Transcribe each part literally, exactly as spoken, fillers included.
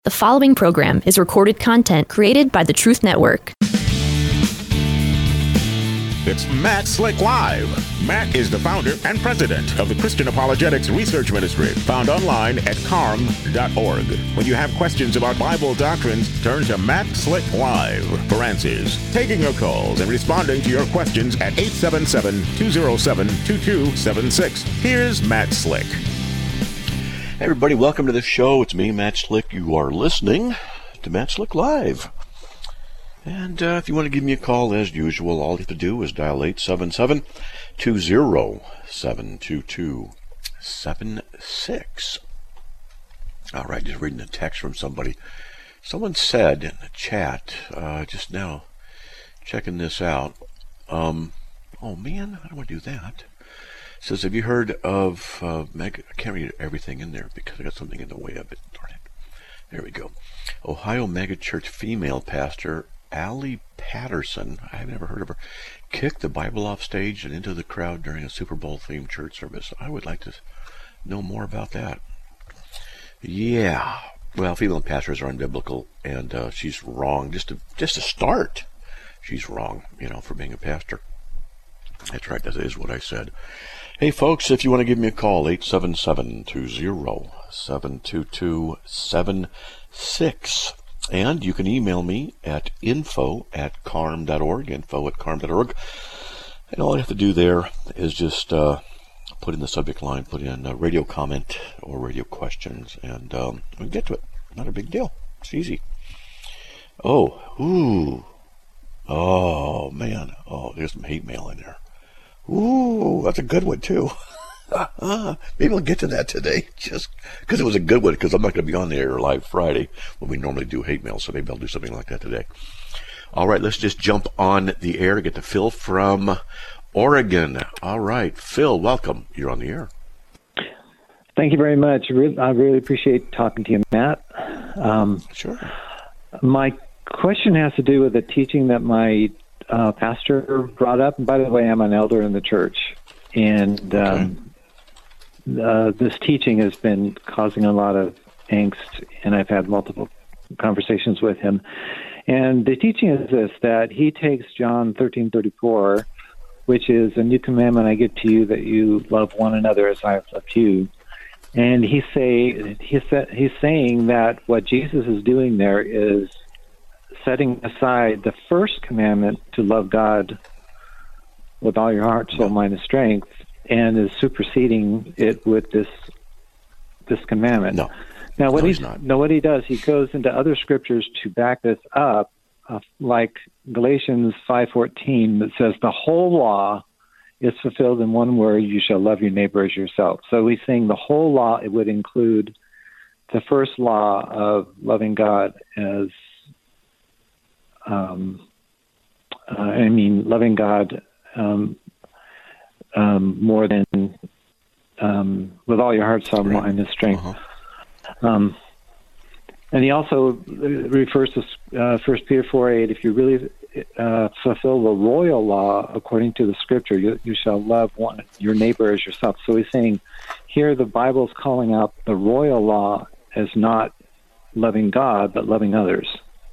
The following program is recorded content created by the Truth Network. It's Matt Slick Live. Matt is the founder and president of the Christian Apologetics Research Ministry, found online at carm dot org. When you have questions about Bible doctrines, turn to Matt Slick Live for answers. Taking your calls and responding to your questions at eight seven seven, two oh seven, two two seven six. Here's Matt Slick. Hey everybody, welcome to the show. It's me, Matt Slick. You are listening to Matt Slick Live. And uh, if you want to give me a call, as usual, all you have to do is dial eight seven seven, two oh seven, two two seven six. All right, just reading a text from somebody. Someone said in the chat, uh, just now, checking this out, um, oh man, I don't want to do that. It says, have you heard of, uh, Meg- I can't read everything in there because I got something in the way of it. Darn it. There we go. Ohio megachurch female pastor Allie Patterson, I've never heard of her, kicked the Bible off stage and into the crowd during a Super Bowl themed church service. I would like to know more about that. Yeah, well, female pastors are unbiblical, and uh, she's wrong. Just to just to start, she's wrong, you know, for being a pastor. That's right, that is what I said. Hey folks, if you want to give me a call, eight seven seven, two oh seven, two two seven six. And you can email me at info at carm dot org, info at carm dot org. And all you have to do there is just uh, put in the subject line, put in a radio comment or radio questions, and um, we can get to it. Not a big deal. It's easy. Oh, ooh. Oh, man. Oh, there's some hate mail in there. Ooh, that's a good one, too. Maybe we'll get to that today, just because it was a good one, because I'm not going to be on the air live Friday when we normally do hate mail, so maybe I'll do something like that today. All right, let's just jump on the air, get to Phil from Oregon. All right, Phil, welcome. You're on the air. Thank you very much. I really appreciate talking to you, Matt. Um, sure. My question has to do with the teaching that my uh, pastor brought up. And by the way, I'm an elder in the church. And um, okay. uh, this teaching has been causing a lot of angst, and I've had multiple conversations with him. And the teaching is this, that he takes John thirteen thirty-four, which is a new commandment I give to you, that you love one another as I have loved you. And he say he sa- he's saying that what Jesus is doing there is setting aside the first commandment to love God with all your heart, soul, mind, and strength, and is superseding it with this this commandment. No. Now, what no, he's, he's not. No, what he does, he goes into other scriptures to back this up, uh, like Galatians five fourteen, that says the whole law is fulfilled in one word: you shall love your neighbor as yourself. So he's saying the whole law, it would include the first law of loving God as, um, uh, I mean, loving God Um, um, more than um, with all your heart, soul, mind, and strength. Uh-huh. Um, and he also refers to uh, First Peter four eight. If you really uh, fulfill the royal law according to the Scripture, you, you shall love one your neighbor as yourself. So he's saying here the Bible is calling out the royal law as not loving God, but loving others.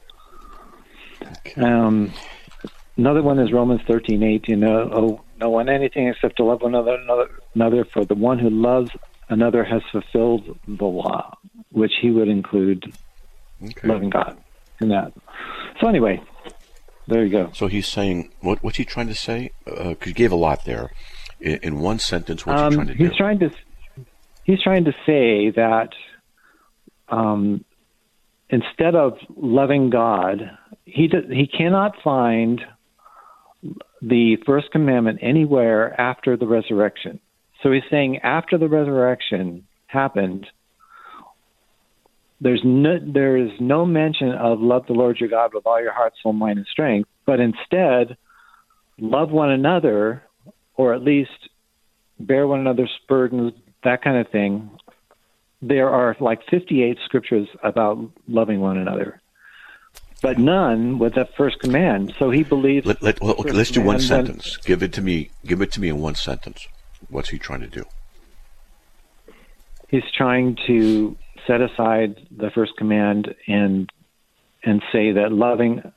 Okay. Um, Another one is Romans thirteen eight. You know, oh, no one anything except to love one another, another, another. For the one who loves another has fulfilled the law, which he would include okay. loving God in that. So anyway, there you go. So he's saying, what, what's he trying to say? Because uh, you gave a lot there. In, in one sentence, what's um, he trying to he's do? Trying to, he's trying to say that um, instead of loving God, he do, he cannot find the first commandment anywhere after the resurrection. So he's saying after the resurrection happened, there's no, there is no mention of love the Lord your God with all your heart, soul, mind, and strength, but instead love one another, or at least bear one another's burdens, that kind of thing. There are like fifty-eight scriptures about loving one another, but none with that first command. So he believes. Let, let, well, okay, let's do one sentence. Then, give it to me. Give it to me in one sentence. What's he trying to do? He's trying to set aside the first command and and say that loving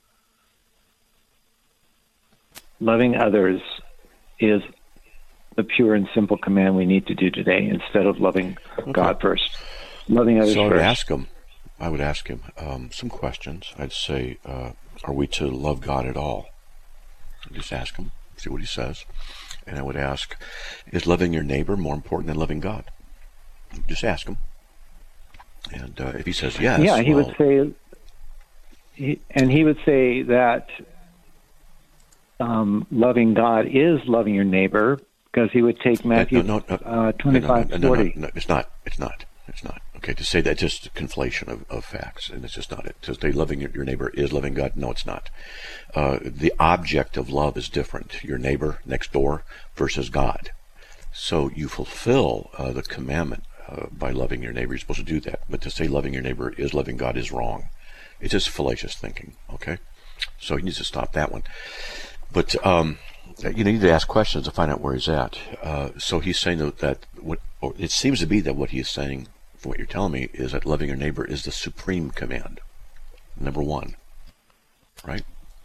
loving others is the pure and simple command we need to do today, instead of loving okay. God first, loving others so I would first. ask him. I would ask him um, some questions. I'd say, uh, "Are we to love God at all?" I'd just ask him, see what he says, and I would ask, "Is loving your neighbor more important than loving God?" Just ask him, and uh, if he says yes, yeah, he well, would say, he, and he would say that um, loving God is loving your neighbor. Because he would take Matthew no, no, no, uh, twenty-five, no, no, no, forty. No, no, no, it's not. It's not. It's not. Okay, to say that just a conflation of, of facts, and it's just not it. To say loving your, your neighbor is loving God, no, it's not. Uh, the object of love is different. Your neighbor next door versus God. So you fulfill uh, the commandment uh, by loving your neighbor. You're supposed to do that. But to say loving your neighbor is loving God is wrong. It's just fallacious thinking. Okay, so he needs to stop that one. But um, you need to ask questions to find out where he's at. Uh, so he's saying that, that what, or it seems to be that what he is saying, from what you're telling me, is that loving your neighbor is the supreme command, number one, right?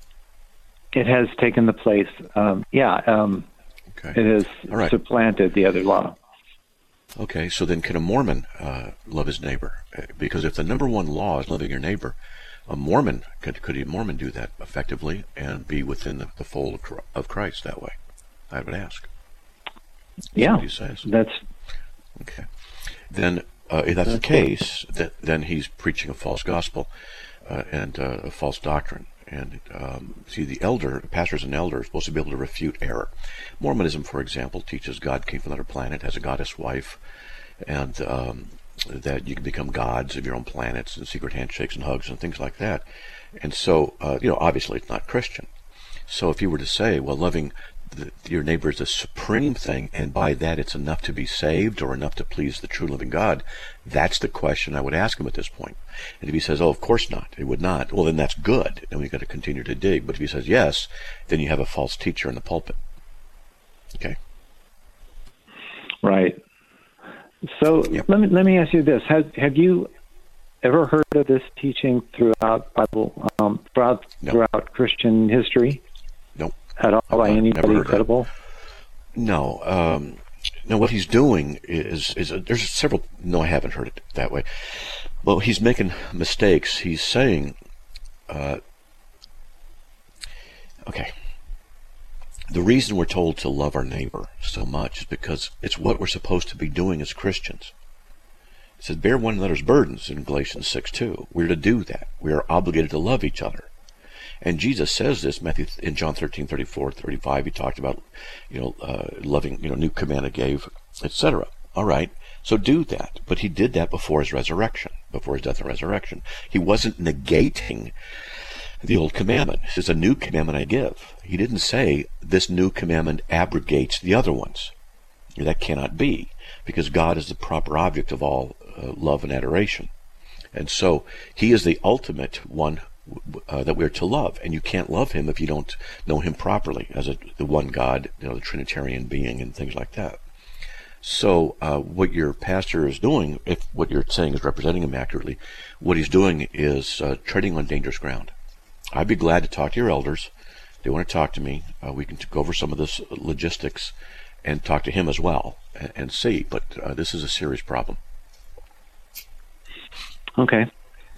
It has taken the place. Um, yeah, um, okay. It has All right. supplanted the other law. Okay, so then can a Mormon uh, love his neighbor? Because if the number one law is loving your neighbor, a Mormon, could, could a Mormon do that effectively and be within the, the fold of Christ that way? I would ask. That's yeah, what he says. that's... Okay. Then, uh, if that's, that's the case, th- then he's preaching a false gospel uh, and uh, a false doctrine. And um, see, the elder, pastors and elders, are supposed to be able to refute error. Mormonism, for example, teaches God came from another planet, has a goddess wife, and um, that you can become gods of your own planets and secret handshakes and hugs and things like that. And so, uh, you know, obviously it's not Christian. So if you were to say, well, loving the, your neighbor is the supreme thing, and by that it's enough to be saved or enough to please the true living God, that's the question I would ask him at this point. And if he says, oh, of course not, it would not, well, then that's good, and we've got to continue to dig. But if he says yes, then you have a false teacher in the pulpit. Okay? Right. So Yep. let me let me ask you this: Have have you ever heard of this teaching throughout Bible, um, throughout No. throughout Christian history? Nope. At all by I've anybody never heard credible? That. No. Um, no, what he's doing is, is uh, there's several, no, I haven't heard it that way. Well, he's making mistakes. He's saying, uh, okay, the reason we're told to love our neighbor so much is because it's what we're supposed to be doing as Christians. It says, bear one another's burdens in Galatians six two. We're to do that. We are obligated to love each other. And Jesus says this, Matthew, in John thirteen, thirty-four, thirty-five, he talked about, you know, uh, loving, you know, new command I gave, et cetera. All right, so do that. But he did that before his resurrection, before his death and resurrection. He wasn't negating the old commandment. He says, a new commandment I give. He didn't say, this new commandment abrogates the other ones. That cannot be, because God is the proper object of all uh, love and adoration. And so he is the ultimate one Uh, that we're to love, and you can't love him if you don't know him properly as a, the one God, you know, the Trinitarian being and things like that. So uh, what your pastor is doing, if what you're saying is representing him accurately, what he's doing is uh, treading on dangerous ground. I'd be glad to talk to your elders. If they want to talk to me, uh, we can go over some of this logistics and talk to him as well and, and see, but uh, this is a serious problem. Okay.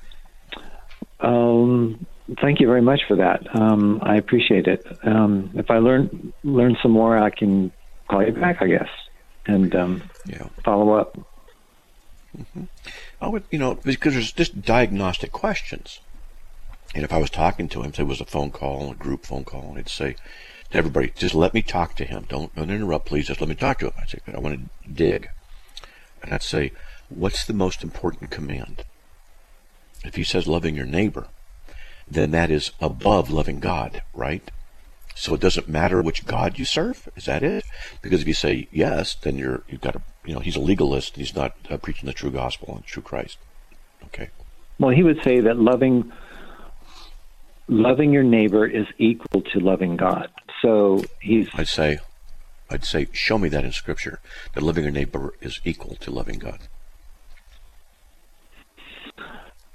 Um, thank you very much for that. Um, I appreciate it. Um, if I learn learn some more, I can call you back, I guess, and um, Yeah. follow up. Mm-hmm. I would, you know, because there's just diagnostic questions. And if I was talking to him, say it was a phone call, a group phone call, I'd say to everybody, just let me talk to him. Don't, don't interrupt, please. Just let me talk to him. I'd say, I want to dig. And I'd say, what's the most important command? If he says loving your neighbor, then that is above loving God, right? So it doesn't matter which God you serve. Is that it? Because if you say yes, then you're you've got to, you know, he's a legalist. He's not uh, preaching the true gospel and true Christ. Okay. Well, he would say that loving loving your neighbor is equal to loving God. So he's. I'd say, I'd say, show me that in Scripture that loving your neighbor is equal to loving God.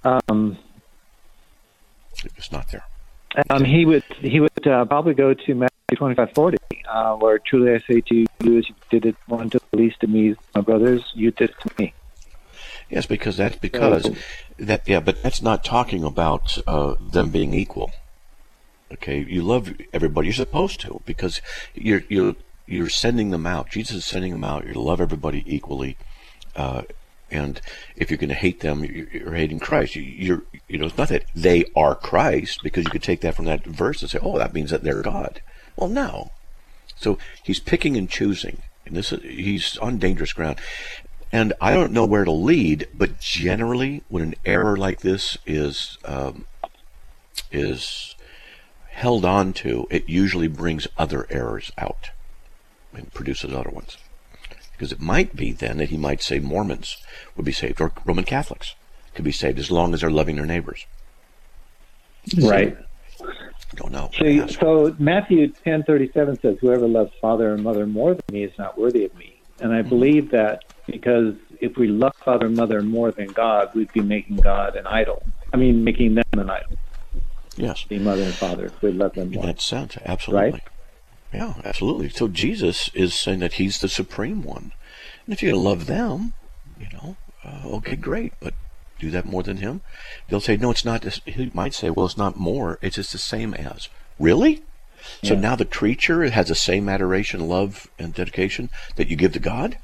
Um, it's not there. Um, he would he would uh, probably go to Matthew twenty-five forty, uh, where truly I say to you, as you did it one to the least of me, my brothers, you did it to me. Yes, because that's because so, that yeah, but that's not talking about uh, them being equal. Okay, you love everybody. You're supposed to, because you're you're you're sending them out. Jesus is sending them out. You love everybody equally, uh, and if you're going to hate them, you're, you're hating Christ. You, you're you know it's not that they are Christ, because you could take that from that verse and say, oh, that means that they're God. Well, no. So he's picking and choosing, and this is, he's on dangerous ground. And I don't know where to lead, but generally, when an error like this is um, is held on to, it usually brings other errors out and produces other ones. Because it might be then that he might say Mormons would be saved, or Roman Catholics could be saved, as long as they're loving their neighbors. Right. So, don't know. So, so Matthew ten thirty-seven says, whoever loves father and mother more than me is not worthy of me. And I mm-hmm. believe that because if we love father and mother more than God, we'd be making God an idol. I mean, making them an idol. Yes. The mother and father, if we love them more. In that sense, absolutely. Right? Yeah, absolutely. So Jesus is saying that he's the supreme one. And if you're going to love them, you know, uh, okay, great, but do that more than him? They'll say, no, it's not. He might say, well, it's not more. It's just the same as. Really? So yeah. Now the creature has the same adoration, love, and dedication that you give to God?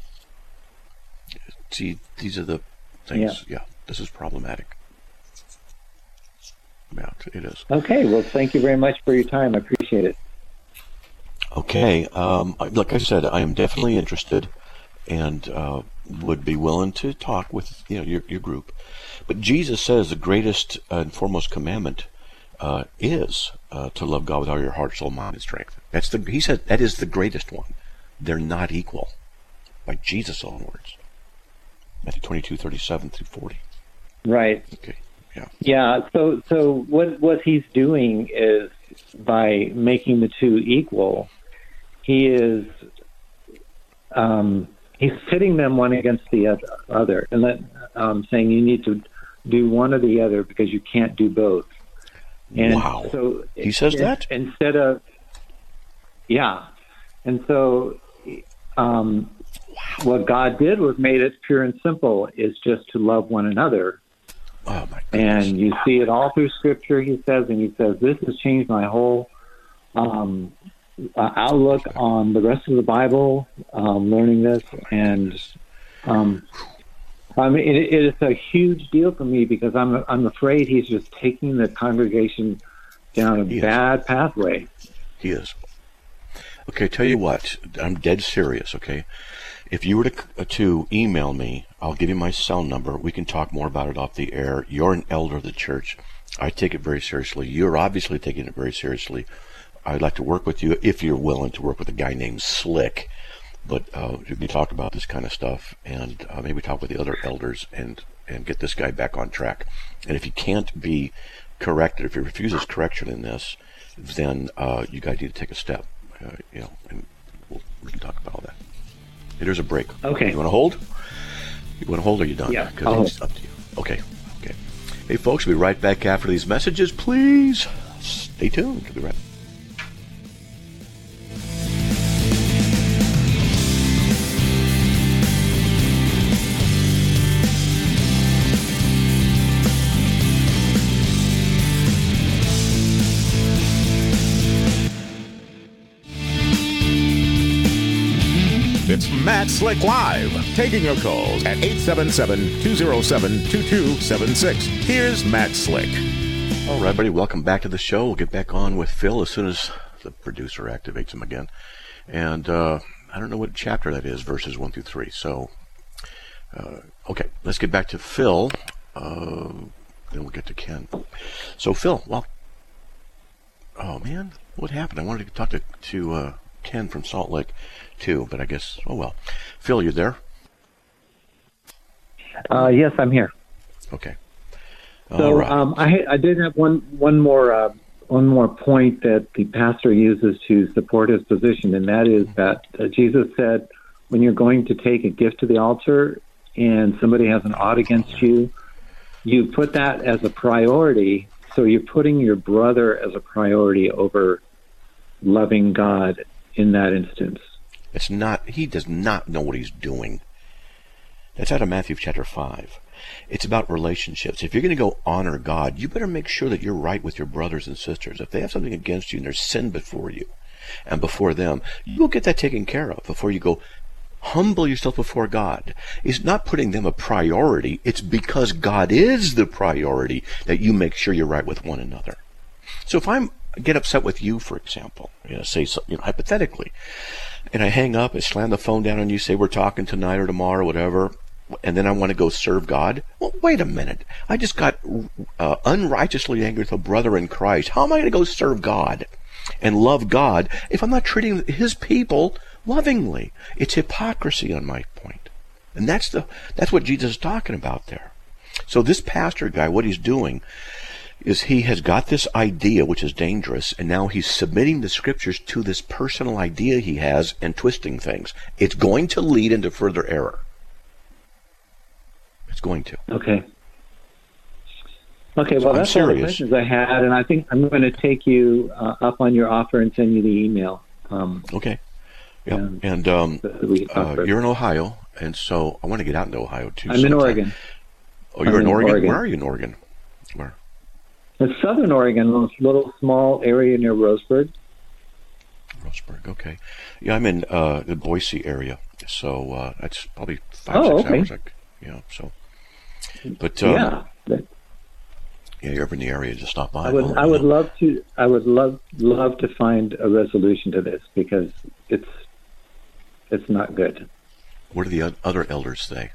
See, these are the things. Yeah, yeah, this is problematic. Yeah, it is. Okay, well, thank you very much for your time. I appreciate it. Okay, um, like I said, I am definitely interested, and uh, would be willing to talk with you know your your group. But Jesus says the greatest and foremost commandment uh, is uh, to love God with all your heart, soul, mind, and strength. That's the he said that is the greatest one. They're not equal, by Jesus' own words. Matthew twenty-two, thirty-seven through forty. Right. Okay. Yeah. Yeah. So, so what what he's doing is, by making the two equal, he is um, he's pitting them one against the other, and let, um, saying you need to do one or the other because you can't do both. And wow. So he says it, that instead of yeah, and so. Um, What God did was made it pure and simple, is just to love one another. Oh my goodness. And you see it all through Scripture, he says, and he says, this has changed my whole um, uh, outlook on the rest of the Bible, um, learning this. And um, I mean, it, it is a huge deal for me, because I'm I'm afraid he's just taking the congregation down a he bad is. pathway. He is. Okay, tell you what, I'm dead serious, okay? If you were to, to email me, I'll give you my cell number. We can talk more about it off the air. You're an elder of the church. I take it very seriously. You're obviously taking it very seriously. I'd like to work with you if you're willing to work with a guy named Slick. But uh, we can talk about this kind of stuff, and uh, maybe talk with the other elders and, and get this guy back on track. And if he can't be corrected, if he refuses correction in this, then uh, you guys need to take a step. Uh, you know, and we'll, we can talk about all that. There's a break. Okay. You want to hold? You want to hold, or are you done? Yeah. Because it's up to you. Okay. Okay. Hey, folks, we'll be right back after these messages. Please stay tuned. We'll be right back. It's Matt Slick Live, taking your calls at eight seven seven, two oh seven, two two seven six. Here's Matt Slick. All right, everybody, welcome back to the show. We'll get back on with Phil as soon as the producer activates him again. And uh, I don't know what chapter that is, verses one through three. So, uh, okay, let's get back to Phil. Uh, then we'll get to Ken. So, Phil, well, oh, man, what happened? I wanted to talk to, to uh, Ken from Salt Lake, too, but I guess, oh well. Phil, you there? Uh, yes, I'm here. Okay. So right. um, I, I did have one one more uh, one more point that the pastor uses to support his position, and that is that uh, Jesus said, when you're going to take a gift to the altar and somebody has an ought against you, you put that as a priority. So you're putting your brother as a priority over loving God in that instance. It's not, he does not know what he's doing. That's out of Matthew chapter five. It's about relationships. If you're going to go honor God, you better make sure that you're right with your brothers and sisters. If they have something against you and there's sin before you and before them, you'll get that taken care of before you go humble yourself before God. It's not putting them a priority. It's because God is the priority that you make sure you're right with one another. So if I'm get upset with you, for example, you know, say, you know, hypothetically, and I hang up and slam the phone down on you, say we're talking tonight or tomorrow, whatever, and then I want to go serve God. Well, wait a minute. I just got uh, unrighteously angry with a brother in Christ. How am I going to go serve God and love God if I'm not treating his people lovingly? It's hypocrisy on my point. And that's the that's what Jesus is talking about there. So this pastor guy, what he's doing is he has got this idea which is dangerous, and now he's submitting the scriptures to this personal idea he has and twisting things. It's going to lead into further error. It's going to. Okay. Okay, well, So I'm that's all the serious. questions I had, and I think I'm going to take you uh, up on your offer and send you the email. Um, Okay. Yeah. Um, And um, so that we can talk uh, further. you're in Ohio, and so I want to get out into Ohio too. I'm in sometime. Oregon. Oh, you're I'm in in Oregon? Oregon. Where are you in Oregon? Where? It's southern Oregon, a little small area near Roseburg. Roseburg. Okay. Yeah, I'm in uh, the Boise area, so uh, that's probably five, Oh, six okay. hours. Like, yeah. So, but um, yeah. yeah, you're ever in the area, just stop by. I would, Well, I you would know. love to. I would love, love to find a resolution to this because it's, it's not good. What do the o- other elders say?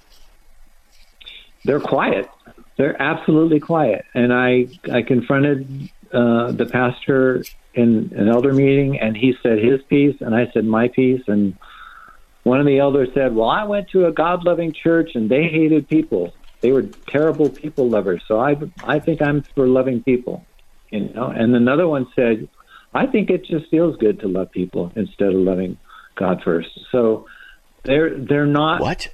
They're quiet. They're absolutely quiet. And I, I confronted uh, the pastor in an elder meeting, and he said his piece, and I said my piece. And one of the elders said, "Well, I went to a God-loving church, and they hated people. They were terrible people lovers. So I, I think I'm for loving people." You know. And another one said, "I think it just feels good to love people instead of loving God first." So they're they're not What?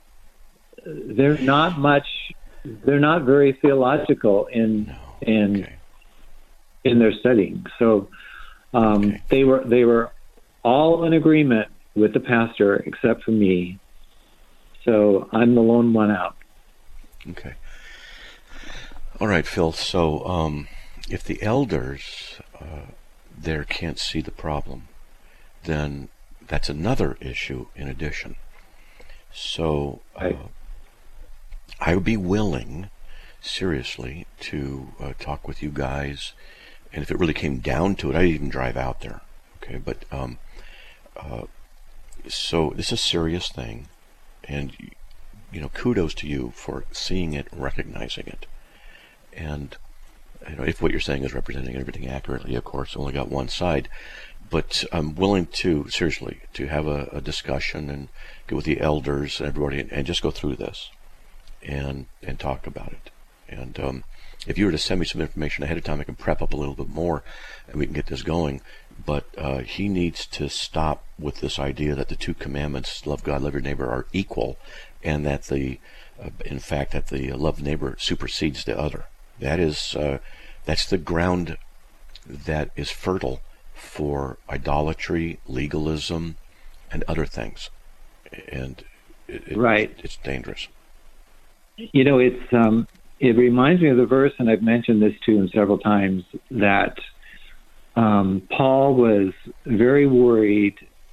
they're not much. They're not very theological in No. in Okay. in their studying. So um, Okay. they were they were all in agreement with the pastor except for me. So I'm the lone one out. Okay. All right, Phil. So, um, if the elders uh, there can't see the problem, then that's another issue in addition. So, uh, Right. I would be willing, seriously, to uh, talk with you guys, and if it really came down to it, I'd even drive out there. Okay, but um, uh, so this is a serious thing, and you know, kudos to you for seeing it, recognizing it, and you know, if what you're saying is representing everything accurately, of course, only got one side. But I'm willing to, seriously, to have a, a discussion and get with the elders and everybody and, and just go through this and and talk about it. And um, if you were to send me some information ahead of time, I can prep up a little bit more and we can get this going. But uh, he needs to stop with this idea that the two commandments, love God, love your neighbor, are equal, and that the, uh, in fact, that the love neighbor supersedes the other. That is, uh, that's the ground that is fertile for idolatry, legalism, and other things, and it, it, Right. it's dangerous. You know, it's um, it reminds me of the verse, and I've mentioned this to him several times, that um, Paul was very worried,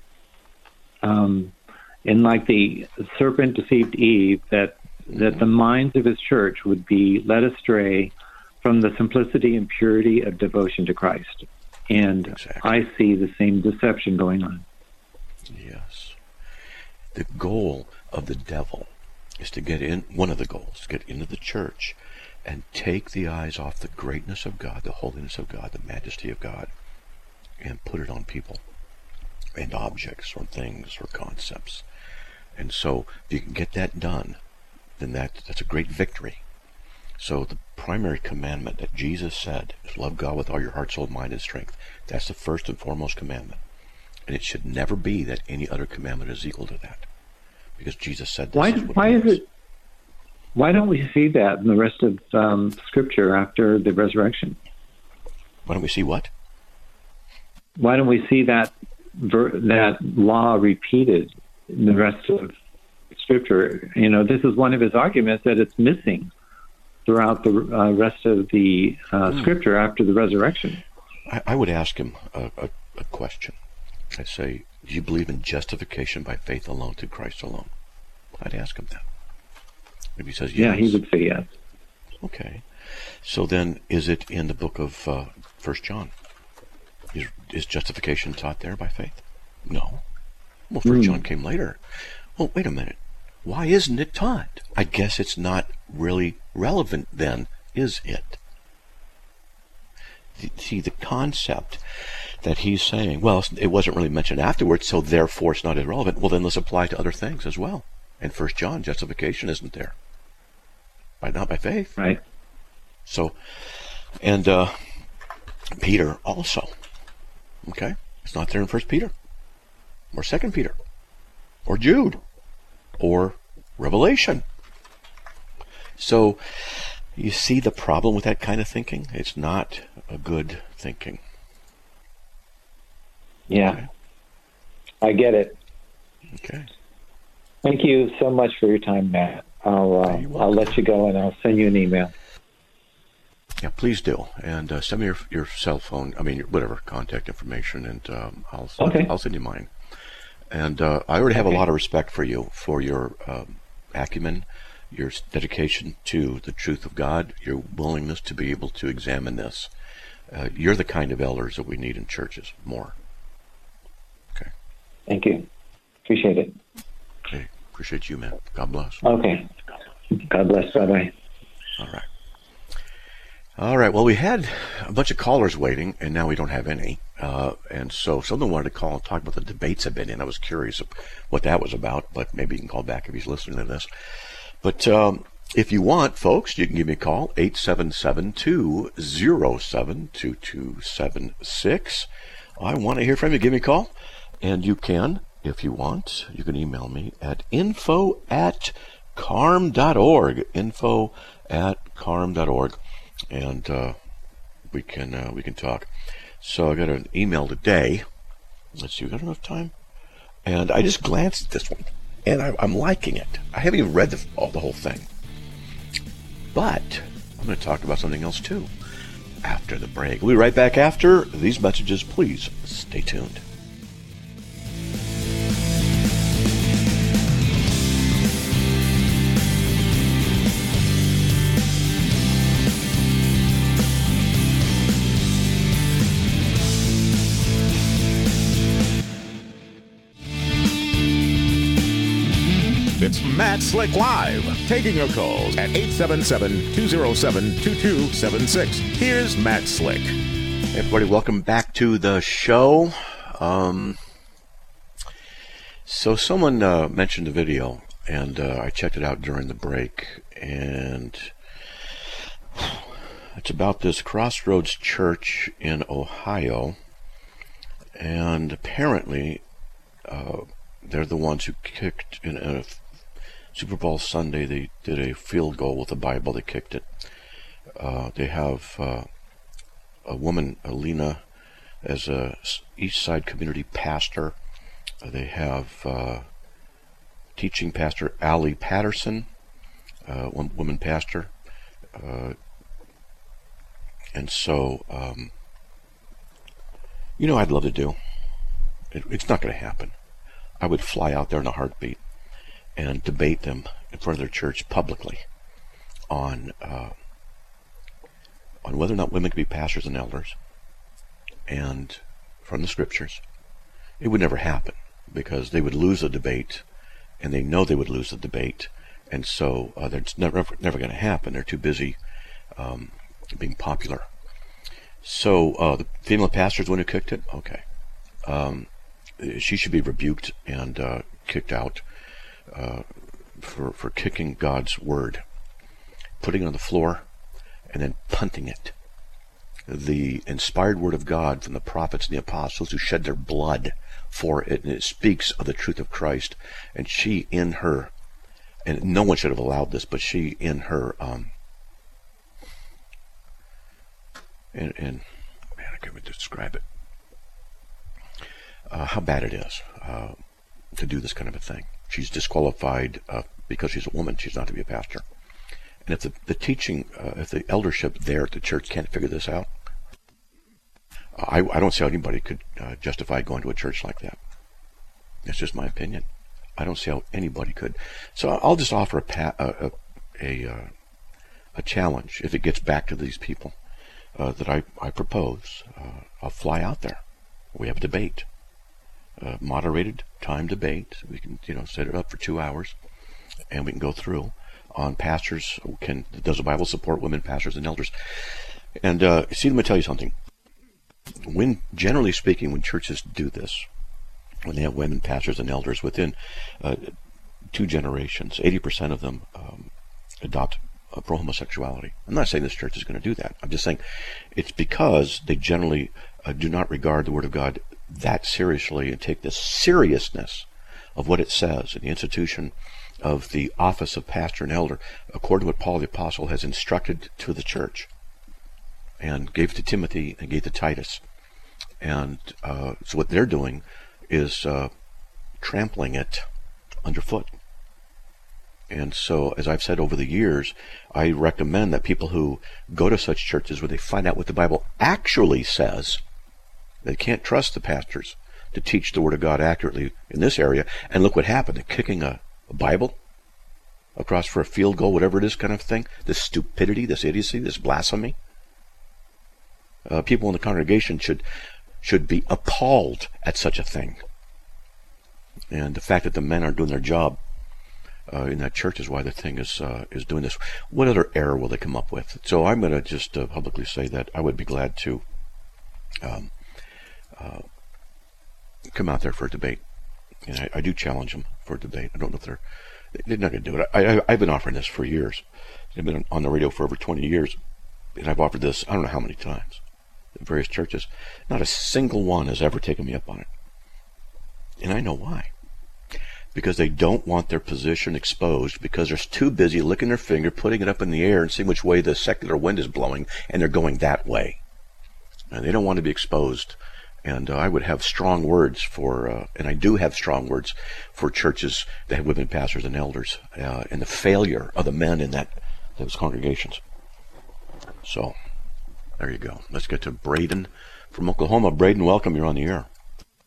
um, and like the serpent deceived Eve, that that the minds of his church would be led astray from the simplicity and purity of devotion to Christ. And Exactly. I see the same deception going on. Yes. The goal of the devil is to get in, one of the goals, to get into the church and take the eyes off the greatness of God, the holiness of God, the majesty of God, and put it on people and objects or things or concepts. And so if you can get that done, then that that's a great victory. So the primary commandment that Jesus said is love God with all your heart, soul, mind, and strength. That's the first and foremost commandment. And it should never be that any other commandment is equal to that. Because Jesus said this Why? is what Why it is it? why don't we see that in the rest of um, Scripture after the resurrection? Why don't we see what? Why don't we see that ver- that law repeated in the rest of Scripture? You know, this is one of his arguments, that it's missing throughout the uh, rest of the uh, mm. Scripture after the resurrection. I, I would ask him a, a, a question. I say, do you believe in justification by faith alone, through Christ alone? I'd ask him that. If he says yes. Yeah, he would say yes. Okay. So then, is it in the book of uh, First John? Is, is justification taught there by faith? No. Well, First mm. John came later. Well, wait a minute. Why isn't it taught? I guess it's not really relevant then, is it? See, the concept that he's saying, well, it wasn't really mentioned afterwards, so therefore it's not as relevant. Well, then let's apply to other things as well. In First John, justification isn't there. By, not by faith. Right. So, and uh, Peter also. Okay? It's not there in First Peter. Or Second Peter. Or Jude. Or Revelation. So, you see the problem with that kind of thinking? It's not a good thinking. Yeah. Okay. I get it. Okay. Thank you so much for your time, Matt. I'll uh, I'll let you go, and I'll send you an email. Yeah, please do, and uh, send me your your cell phone. I mean, whatever contact information, and um, I'll okay. I'll send you mine. And uh, I already have okay. a lot of respect for you, for your um, acumen, your dedication to the truth of God, your willingness to be able to examine this. Uh, you're the kind of elders that we need in churches more. Okay. Thank you. Appreciate it. Okay. Appreciate you, man. God bless. Okay. God bless. Bye-bye. All right. All right. Well, we had a bunch of callers waiting, and now we don't have any. Uh, and so someone wanted to call and talk about the debates I've been in. I was curious what that was about, but maybe he can call back if he's listening to this. But um, if you want, folks, you can give me a call, eight seven seven, two oh seven, two two seven six. I want to hear from you. Give me a call. And you can, if you want, you can email me at info at carm dot org, info at carm dot org. And uh, we can uh, we can talk. So I got an email today. Let's see, we got enough time. And I just glanced at this one, and I, I'm liking it. I haven't even read the, all, the whole thing. But I'm going to talk about something else too after the break. We'll be right back after these messages. Please stay tuned. It's Matt Slick Live, taking your calls at eight seven seven, two oh seven, two two seven six. Here's Matt Slick. Hey everybody, welcome back to the show. Um, so someone uh, mentioned the video, and uh, I checked it out during the break, and it's about this Crossroads Church in Ohio, and apparently uh, they're the ones who kicked in a Super Bowl Sunday. They did a field goal with the Bible. They kicked it. Uh, they have uh, a woman, Alina, as a East Side community pastor. Uh, they have uh, teaching pastor Allie Patterson, uh, one woman pastor. Uh, and so, um, you know, I'd love to do. It, it's not going to happen. I would fly out there in a heartbeat and debate them in front of their church publicly on uh, on whether or not women can be pastors and elders, and from the scriptures. It would never happen because they would lose the debate, and they know they would lose the debate, and so uh, it's never never going to happen. They're too busy um, being popular. So uh, the female pastor is the one who kicked it. Okay, um, she should be rebuked and uh, kicked out. Uh, for for kicking God's word, putting it on the floor, and then punting it. The inspired word of God from the prophets and the apostles who shed their blood for it, and it speaks of the truth of Christ. And she, in her and no one should have allowed this, but she, in her, um, in, in man, I can't even describe it, uh, how bad it is uh, to do this kind of a thing. She's disqualified uh, because she's a woman. She's not to be a pastor. And if the, the teaching, uh, if the eldership there at the church can't figure this out, I, I don't see how anybody could uh, justify going to a church like that. That's just my opinion. I don't see how anybody could. So I'll just offer a pa- a a, a, a challenge if it gets back to these people uh, that I, I propose. Uh, I'll fly out there. We have a debate, uh, moderated time debate. We can you know set it up for two hours, and we can go through on pastors. Can does the Bible support women pastors and elders? And uh, see, let me tell you something. When generally speaking, when churches do this, when they have women pastors and elders within uh, two generations, eighty percent of them um, adopt uh, pro-homosexuality. I'm not saying this church is going to do that. I'm just saying it's because they generally uh, do not regard the Word of God that seriously and take the seriousness of what it says in the institution of the office of pastor and elder, according to what Paul the Apostle has instructed to the church and gave to Timothy and gave to Titus. And uh, so what they're doing is uh, trampling it underfoot. And so, as I've said over the years, I recommend that people who go to such churches where they find out what the Bible actually says, they can't trust the pastors to teach the Word of God accurately in this area. And look what happened. They're kicking a, a Bible across for a field goal, whatever it is kind of thing. This stupidity, this idiocy, this blasphemy. Uh, people in the congregation should should be appalled at such a thing. And the fact that the men aren't doing their job uh, in that church is why the thing is uh, is doing this. What other error will they come up with? So I'm going to just uh, publicly say that I would be glad to um, uh, come out there for a debate. And I, I do challenge them for a debate. I don't know if they're they're not going to do it. I, I, I've been offering this for years. I've been on the radio for over twenty years, and I've offered this I don't know how many times in various churches. Not a single one has ever taken me up on it. And I know why. Because they don't want their position exposed, because they're too busy licking their finger, putting it up in the air and seeing which way the secular wind is blowing, and they're going that way. And they don't want to be exposed. And uh, I would have strong words for, uh, and I do have strong words for churches that have women pastors and elders, uh, and the failure of the men in that those congregations. So, there you go. Let's get to Braden from Oklahoma. Braden, welcome. You're on the air.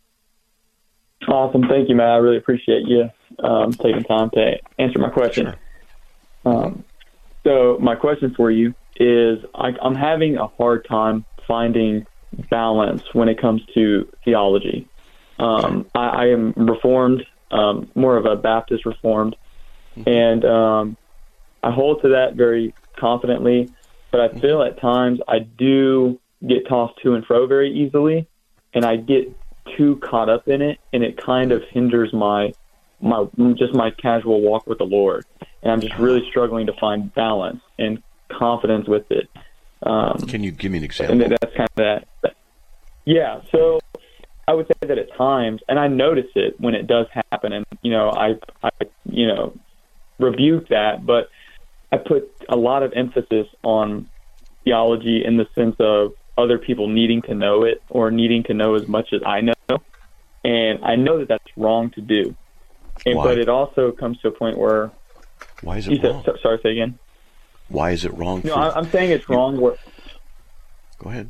Awesome. Thank you, Matt. I really appreciate you um, taking time to answer my question. Sure. Um, so my question for you is I, I'm having a hard time finding balance when it comes to theology. Um, I, I am Reformed, um, more of a Baptist Reformed, mm-hmm. and um, I hold to that very confidently, but I feel at times I do get tossed to and fro very easily, and I get too caught up in it, and it kind of hinders my my just my casual walk with the Lord, and I'm just really struggling to find balance and confidence with it. Um, Can you give me an example? And that's kind of that. Yeah, so I would say that at times, and I notice it when it does happen, and you know I I you know rebuke that, but I put a lot of emphasis on theology in the sense of other people needing to know it or needing to know as much as I know. And I know that that's wrong to do. And, Why? but it also comes to a point where... Why is it wrong? Said, sorry, say again. Why is it wrong? No, for, I'm saying it's wrong where... Go ahead.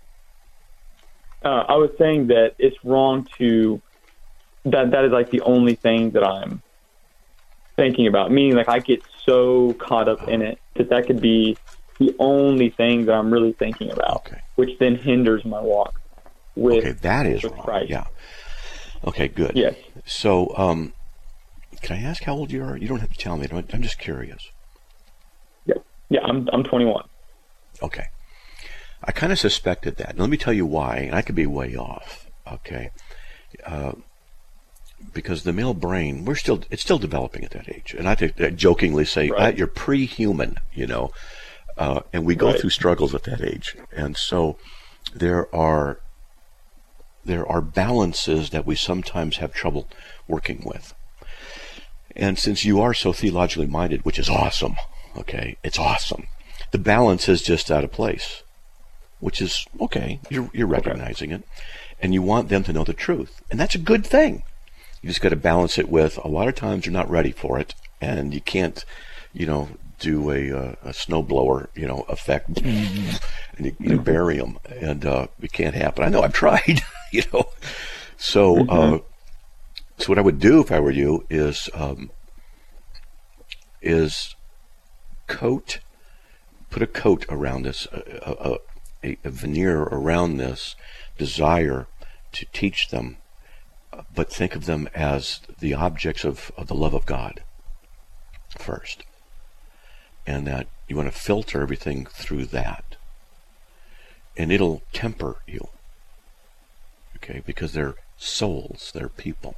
Uh, I was saying that it's wrong to... That That is like the only thing that I'm thinking about. Meaning like I get so caught up in it that that could be the only thing that I'm really thinking about, okay. which then hinders my walk with Okay, that is with wrong. Christ. Yeah. Okay, good. Yes. So, um, can I ask how old you are? You don't have to tell me. I'm just curious. Yeah, yeah. I'm I'm twenty-one. Okay. I kind of suspected that. And let me tell you why, and I could be way off. Okay. Uh, because the male brain, we're still it's still developing at that age, and I think I jokingly say Right. ah, you're pre-human, you know. Uh, and we go Right. through struggles at that age, and so there are there are balances that we sometimes have trouble working with. And since you are so theologically minded, which is awesome, okay, it's awesome, the balance is just out of place, which is okay. You're, you're recognizing okay. it, and you want them to know the truth, and that's a good thing. You just got to balance it with, a lot of times you're not ready for it, and you can't, you know, do a, uh, a snowblower, you know, effect, and you, you bury them, and uh, it can't happen. I know, I've tried, you know. So, mm-hmm. uh, so what I would do if I were you is, um, is coat, put a coat around this, a, a, a veneer around this desire to teach them, but think of them as the objects of, of the love of God first. And that you want to filter everything through that. And it'll temper you. Okay, because they're souls, they're people.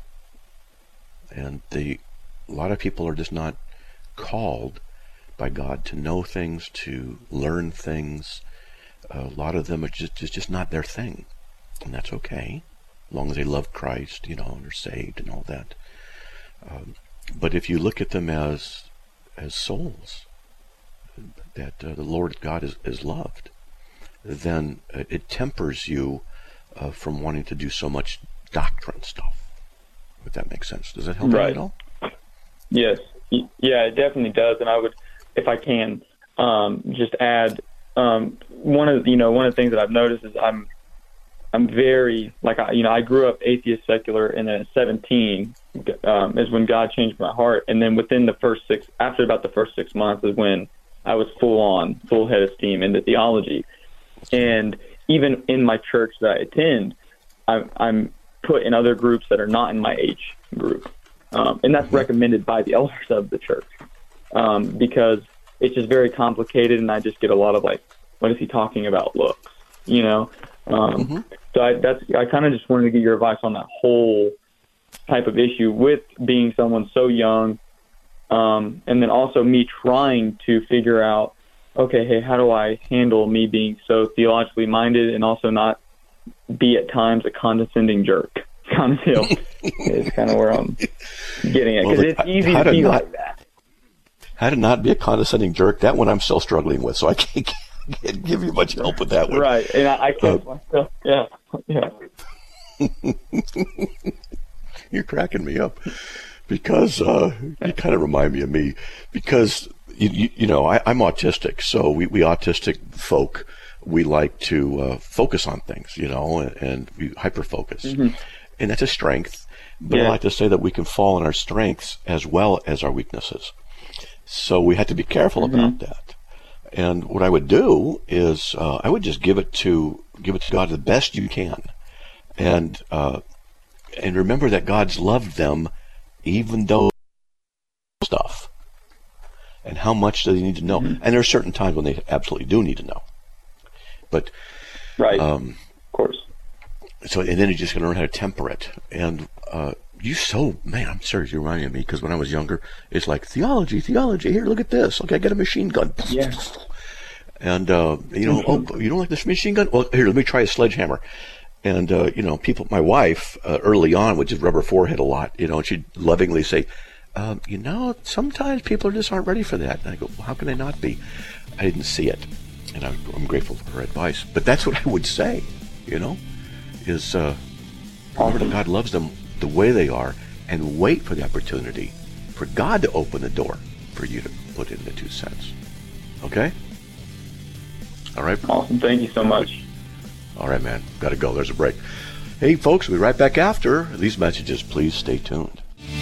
And the a lot of people are just not called by God to know things, to learn things. A lot of them are just, it's just not their thing. And that's okay, as long as they love Christ, you know, and are saved and all that. Um, but if you look at them as as souls, that uh, the Lord God is, is loved, then uh, it tempers you uh, from wanting to do so much doctrine stuff, if that makes sense. Does that help right. you at all? Yes. Yeah, it definitely does. And I would, if I can, um, just add um, one of you know one of the things that I've noticed is I'm I'm very like I, you know I grew up atheist secular, and then at seventeen um, is when God changed my heart, and then within the first six after about the first six months is when I was full on, full head of steam into theology. And even in my church that I attend, I'm, I'm put in other groups that are not in my age group. Um, and that's recommended by the elders of the church um, because it's just very complicated, and I just get a lot of like, what is he talking about looks, you know? Um, mm-hmm. So I, that's, I kind of just wanted to get your advice on that whole type of issue with being someone so young. Um, and then also me trying to figure out, okay, hey, how do I handle me being so theologically minded and also not be at times a condescending jerk? Kind of feel is kind of where I'm getting at, because well, it's easy to be not, like that. How to not be a condescending jerk? That one I'm still struggling with, so I can't, can't give you much help with that one. Right, and I, I can't uh, myself. Yeah, yeah. You're cracking me up. Because uh, you kind of remind me of me. Because, you, you, you know, I, I'm autistic, so we, we autistic folk, we like to uh, focus on things, you know, and, and we hyper-focus. Mm-hmm. And that's a strength. But yeah. I like to say that we can fall on our strengths as well as our weaknesses. So we have to be careful mm-hmm. about that. And what I would do is uh, I would just give it to give it to God the best you can. And uh, and remember that God's loved them even though stuff, and how much do they need to know? Mm-hmm. And there are certain times when they absolutely do need to know. But right, um, of course. So, and then you're just going to learn how to temper it. And uh, you so man, I'm serious. You're reminding me, because when I was younger, it's like theology, theology. Here, look at this. Okay, I got a machine gun. Yeah. And uh, you know, mm-hmm. oh, you don't like this machine gun? Well, here, let me try a sledgehammer. And, uh, you know, people, my wife, uh, early on would just rub her forehead a lot, you know, and she'd lovingly say, um, you know, sometimes people just aren't ready for that. And I go, well, how can they not be? I didn't see it. And I, I'm grateful for her advice. But that's what I would say, you know, is uh, remember that God loves them the way they are, and wait for the opportunity for God to open the door for you to put in the two cents. Okay? All right? Awesome. Thank you so much. All right, man. Got to go. There's a break. Hey, folks, we'll be right back after these messages. Please stay tuned.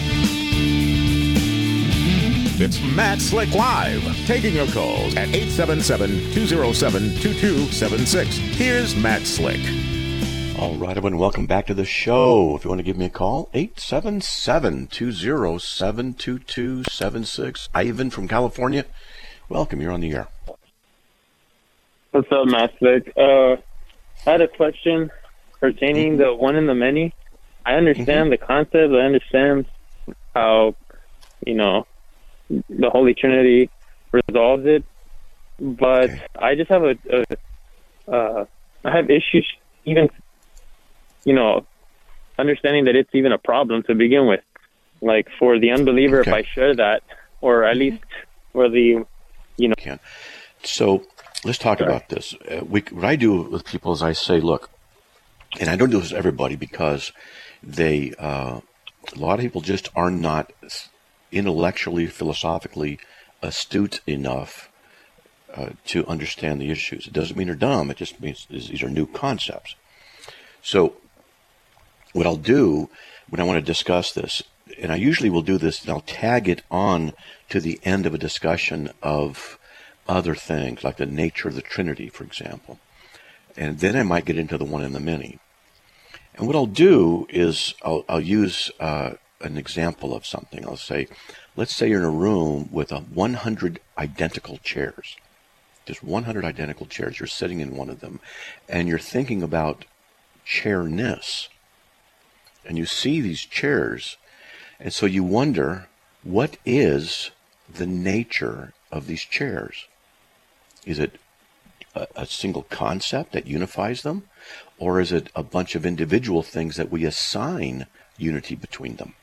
It's Matt Slick Live, taking your calls at eight seven seven, two oh seven, two two seven six. Here's Matt Slick. All right, everyone, welcome back to the show. If you want to give me a call, eight seven seven, two oh seven, two two seven six. Ivan from California, welcome. You're on the air. What's up, Matt Slick? Uh... I had a question pertaining to one in the many. I understand mm-hmm. the concept. I understand how, you know, the Holy Trinity resolves it. But okay. I just have a, a uh, I have issues even, you know, understanding that it's even a problem to begin with. like for the unbeliever, Okay. if I share that, or at least for the, you know. Can. So let's talk Sorry. about this. Uh, we, what I do with people is I say, look, and I don't do this with everybody because they, uh, a lot of people just are not intellectually, philosophically astute enough uh, to understand the issues. It doesn't mean they're dumb. It just means these are new concepts. So what I'll do when I want to discuss this, and I usually will do this, and I'll tag it on to the end of a discussion of other things, like the nature of the Trinity, for example. And then I might get into the one and the many. And what I'll do is I'll, I'll use uh, an example of something. I'll say, let's say you're in a room with a one hundred identical chairs. Just one hundred identical chairs. You're sitting in one of them, and you're thinking about chairness. And you see these chairs, and so you wonder, what is the nature of these chairs? Is it a, a single concept that unifies them? Or is it a bunch of individual things that we assign unity between them?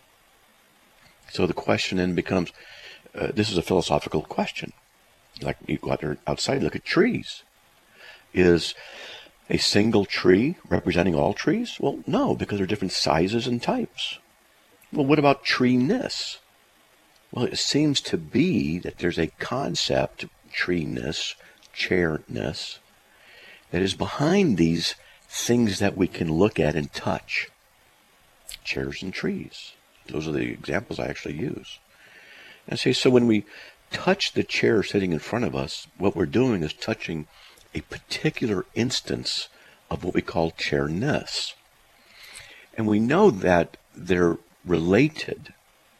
So the question then becomes, uh, this is a philosophical question. Like you go out there outside, look at trees. Is a single tree representing all trees? Well, no, because they're different sizes and types. Well, what about treeness? Well, it seems to be that there's a concept, treeness, chairness, that is behind these things that we can look at and touch. Chairs and trees. Those are the examples I actually use. And I say, so when we touch the chair sitting in front of us, what we're doing is touching a particular instance of what we call chairness. And we know that they're related,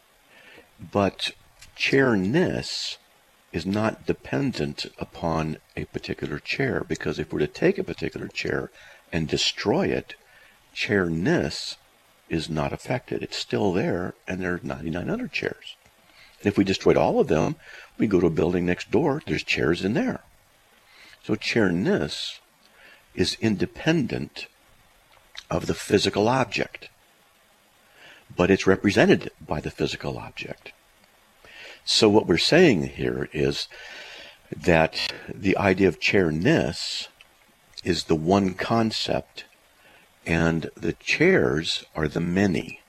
but chairness is not dependent upon a particular chair, because if we're to take a particular chair and destroy it, chairness is not affected. It's still there, and there are ninety-nine other chairs. And if we destroyed all of them, we go to a building next door, there's chairs in there. So chairness is independent of the physical object, but it's represented by the physical object. So what we're saying here is that the idea of chairness is the one concept, and the chairs are the many.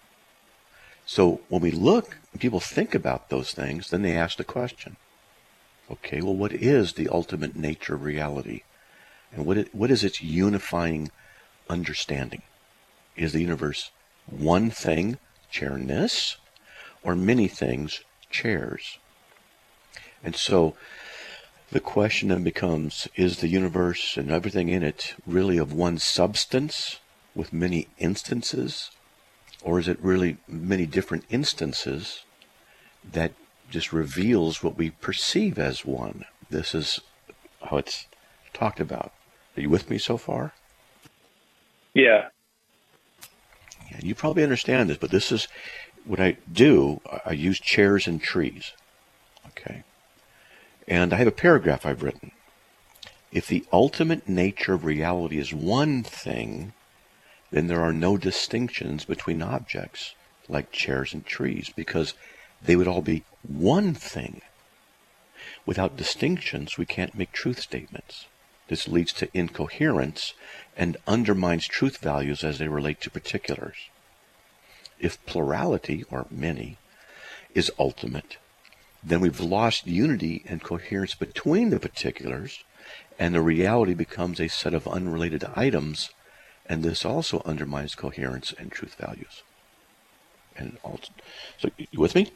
So when we look, when people think about those things, then they ask the question, okay, well, what is the ultimate nature of reality? And what it, what is its unifying understanding? Is the universe one thing, chairness, or many things, chairs? And so the question then becomes, is the universe and everything in it really of one substance with many instances? Or is it really many different instances that just reveals what we perceive as one? This is how it's talked about. Are you with me so far? Yeah. Yeah, you probably understand this, but this is what I do. I use chairs and trees. Okay. And I have a paragraph I've written. If the ultimate nature of reality is one thing, then there are no distinctions between objects like chairs and trees, because they would all be one thing. Without distinctions, we can't make truth statements. This leads to incoherence and undermines truth values as they relate to particulars. If plurality, or many, is ultimate, then we've lost unity and coherence between the particulars, and the reality becomes a set of unrelated items, and this also undermines coherence and truth values. And also, so you with me?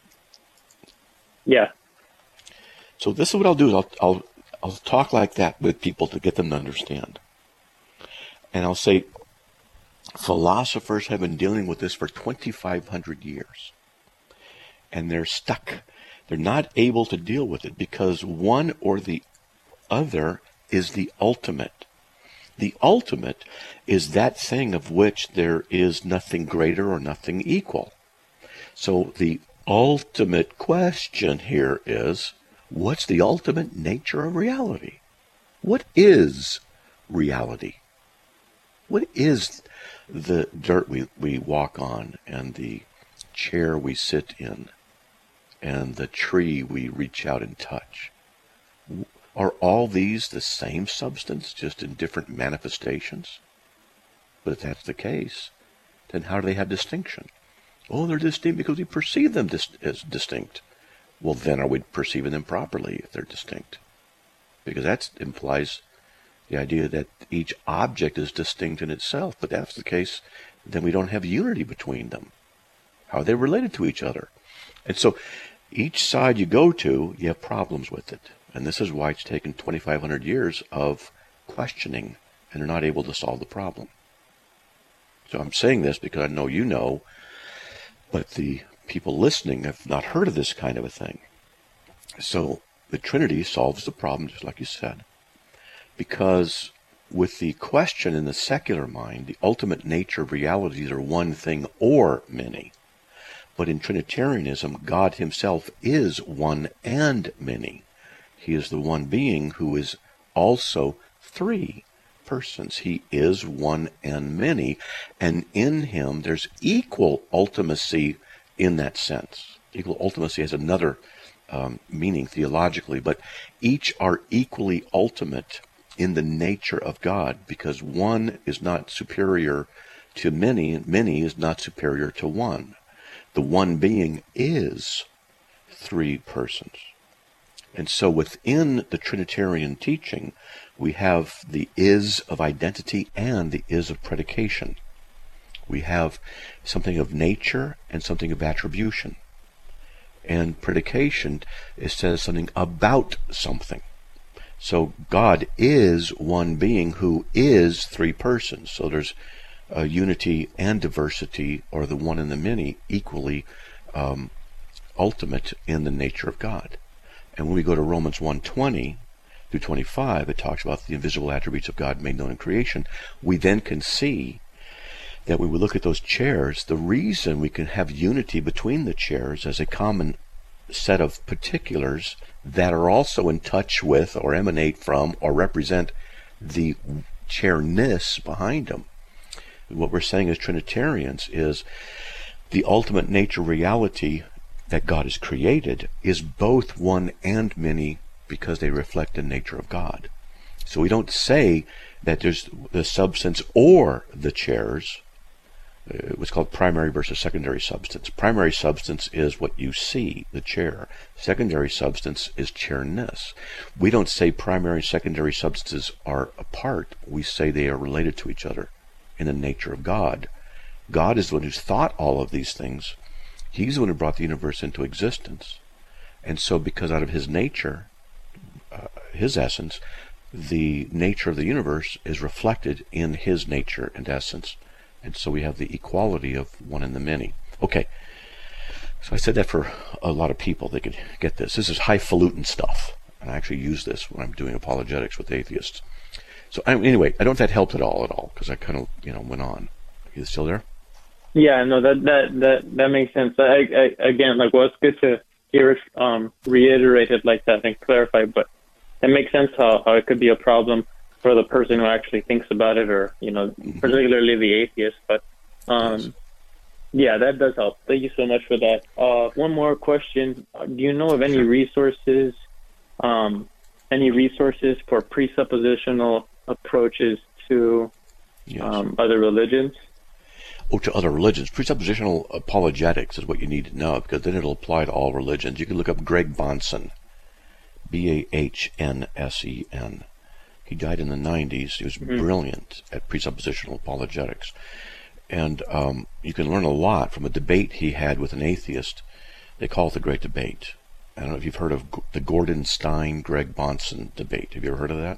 Yeah. So this is what I'll do. I'll, I'll, I'll talk like that with people to get them to understand. And I'll say, philosophers have been dealing with this for twenty-five hundred years. And they're stuck. They're not able to deal with it because one or the other is the ultimate. The ultimate is that thing of which there is nothing greater or nothing equal. So the ultimate question here is, what's the ultimate nature of reality? What is reality? What is the dirt we, we walk on and the chair we sit in and the tree we reach out and touch, are all these the same substance, just in different manifestations? But if that's the case, then how do they have distinction? Oh, they're distinct because we perceive them dis- as distinct. Well, then are we perceiving them properly if they're distinct? Because that implies the idea that each object is distinct in itself. But if that's the case, then we don't have unity between them. How are they related to each other? And so each side you go to, you have problems with it. And this is why it's taken twenty-five hundred years of questioning, and they're not able to solve the problem. So I'm saying this because I know you know, but the people listening have not heard of this kind of a thing. So the Trinity solves the problem, just like you said, because with the question in the secular mind, the ultimate nature of realities are one thing or many. But in Trinitarianism, God himself is one and many. He is the one being who is also three persons. He is one and many, and in him there's equal ultimacy in that sense. Equal ultimacy has another um, meaning theologically, but each are equally ultimate in the nature of God, because one is not superior to many, and many is not superior to one. The one being is three persons. And so within the Trinitarian teaching, we have the is of identity and the is of predication. We have something of nature and something of attribution. And predication, it says something about something. So God is one being who is three persons. So there's uh, unity and diversity, or the one and the many, equally um, ultimate in the nature of God. And when we go to Romans one twenty through twenty-five, it talks about the invisible attributes of God made known in creation. We then can see that when we look at those chairs, the reason we can have unity between the chairs as a common set of particulars that are also in touch with or emanate from or represent the chairness behind them. What we're saying as Trinitarians is the ultimate nature reality that God has created is both one and many, because they reflect the nature of God. So we don't say that there's the substance or the chairs. It was called primary versus secondary substance. Primary substance is what you see, the chair. Secondary substance is chairness. We don't say primary and secondary substances are apart. We say they are related to each other in the nature of God. God is the one who's thought all of these things. He's the one who brought the universe into existence. And so because out of his nature, uh, his essence, the nature of the universe is reflected in his nature and essence. And so we have the equality of one and the many. Okay, so I said that for a lot of people. They could get this. This is highfalutin stuff. And I actually use this when I'm doing apologetics with atheists. So anyway, I don't know if that helped at all at all, because I kind of, you know, went on. Are you still there? Yeah, no, that that that that makes sense. I, I, again, like, well, it's good to hear it um, reiterated like that and clarified, but it makes sense how, how it could be a problem for the person who actually thinks about it, or, you know, mm-hmm. particularly the atheist. But um, yes. yeah, that does help. Thank you so much for that. Uh, one more question: do you know of any sure. resources, um, any resources for presuppositional approaches to yes. um, other religions? Oh, to other religions. Presuppositional apologetics is what you need to know, because then it'll apply to all religions. You can look up Greg Bahnsen, B A H N S E N. He died in the nineties. He was mm-hmm. brilliant at presuppositional apologetics. And um, you can learn a lot from a debate he had with an atheist. They call it the Great Debate. I don't know if you've heard of the Gordon Stein-Greg Bahnsen debate. Have you ever heard of that?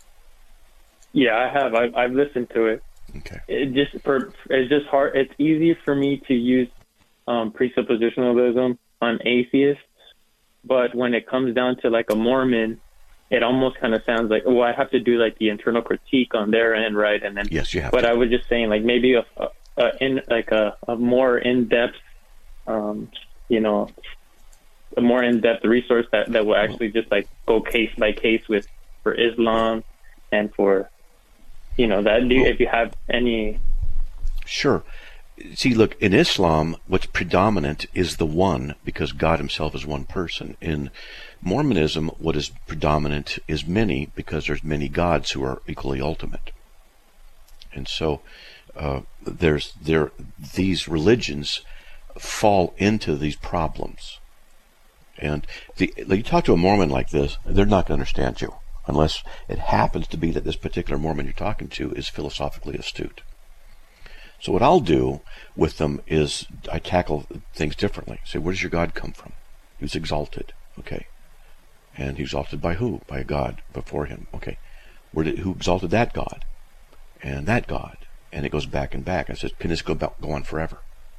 Yeah, I have. I've, I've listened to it. Okay. It just for it's just hard. It's easy for me to use um, presuppositionalism on atheists, but when it comes down to like a Mormon, it almost kind of sounds like, oh, I have to do like the internal critique on their end, right? And then yes, you have. But to. I was just saying, like, maybe a, a, a in like a, a more in depth, um, you know, a more in depth resource that that will actually just like go case by case with for Islam and for. You know, that do you, if you have any... Sure. see, look, in Islam, what's predominant is the one, because God himself is one person. In Mormonism, what is predominant is many, because there's many gods who are equally ultimate. And so uh, there's there these religions fall into these problems. And the, like, you talk to a Mormon like this, they're not going to understand you, unless it happens to be that this particular Mormon you're talking to is philosophically astute. So what I'll do with them is I tackle things differently. Say, where does your God come from? He was exalted. Okay. And he exalted by who? By a God before him. Okay. Where did, who exalted that God? And that God. And it goes back and back. I says, can this go, back, go on forever?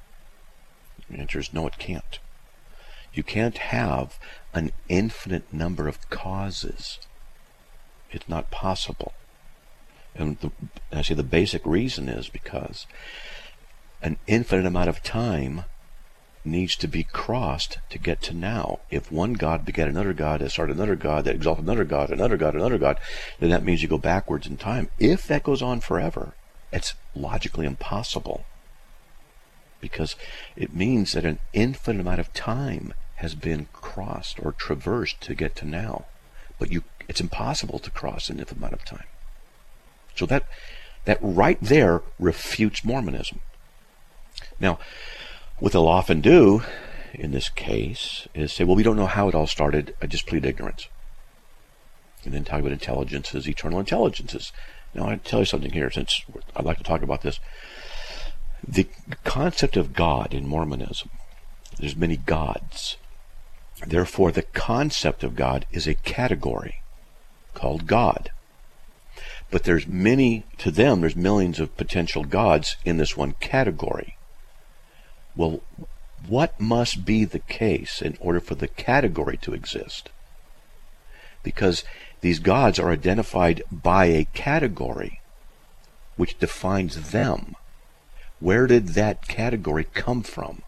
The answer is no, it can't. You can't have an infinite number of causes. It's not possible. And, the, and I say the basic reason is because an infinite amount of time needs to be crossed to get to now. If one God begat another God, that started another God, that exalted another God, another God, another God, then that means you go backwards in time. If that goes on forever, it's logically impossible. Because it means that an infinite amount of time has been crossed or traversed to get to now. But you, it's impossible to cross an infinite amount of time. So that that right there refutes Mormonism. Now, what they'll often do in this case is say, well, we don't know how it all started. I just plead ignorance. And then talk about intelligences, eternal intelligences. Now, I'll tell you something here, since I'd like to talk about this. The concept of God in Mormonism, there's many gods. Therefore, the concept of God is a category called God. But there's many, to them, there's millions of potential gods in this one category. Well, what must be the case in order for the category to exist? Because these gods are identified by a category which defines them. Where did that category come from?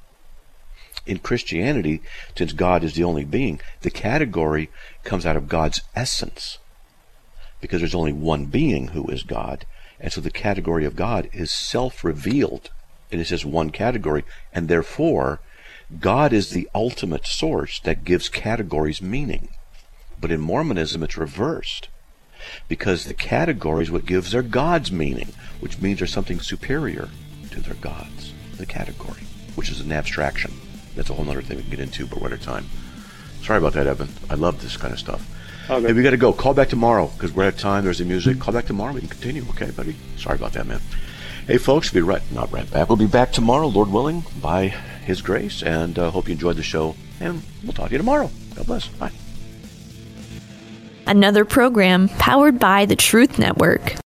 In Christianity, since God is the only being, the category comes out of God's essence. Because there's only one being who is God. And so the category of God is self-revealed. It is just one category. And therefore, God is the ultimate source that gives categories meaning. But in Mormonism, it's reversed. Because the category is what gives their gods meaning, which means there's something superior to their gods. The category, which is an abstraction. That's a whole other thing we can get into, but we're out of time. Sorry about that, Evan. I love this kind of stuff. Okay. Hey, we got to go. Call back tomorrow, because we're out of time. There's the music. Call back tomorrow. We can continue. Okay, buddy? Sorry about that, man. Hey, folks, we'll be right, not right back. We'll be back tomorrow, Lord willing, by His grace, and uh, hope you enjoyed the show, and we'll talk to you tomorrow. God bless. Bye. Another program powered by the Truth Network.